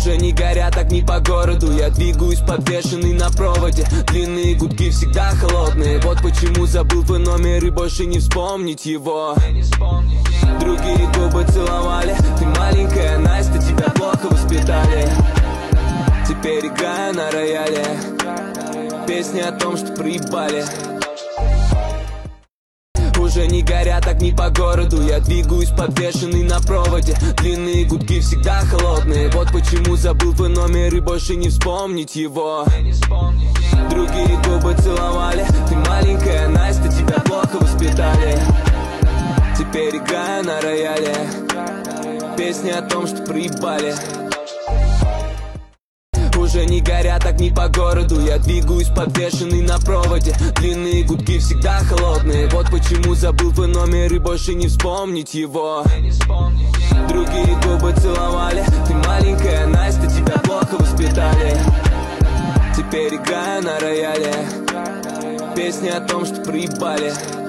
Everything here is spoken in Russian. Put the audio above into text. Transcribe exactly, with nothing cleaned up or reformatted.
Уже не горят огни по городу, я двигаюсь подвешенный на проводе. Длинные гудки всегда холодные, вот почему забыл твой номер и больше не вспомнить его. Другие губы целовали, ты маленькая Настя, тебя плохо воспитали. Теперь играю на рояле песни о том, что проебали. Уже не горят огни по городу, я двигаюсь подвешенный на проводе. Длинные гудки всегда холодные, вот почему забыл твой номер и больше не вспомнить его. Другие губы целовали, ты маленькая Настя, тебя плохо воспитали. Теперь играю на рояле песни о том, что проебали. Уже не горят огни по городу, я двигаюсь подвешенный на проводе. Длинные гудки всегда холодные, вот почему забыл твой номер и больше не вспомнить его. Другие губы целовали, ты маленькая Настя, тебя плохо воспитали. Теперь играю на рояле песни о том, что проебали.